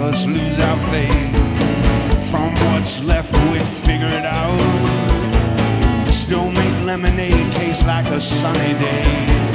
us lose our faith. From what's left we figured out, still make lemonade taste like a sunny day.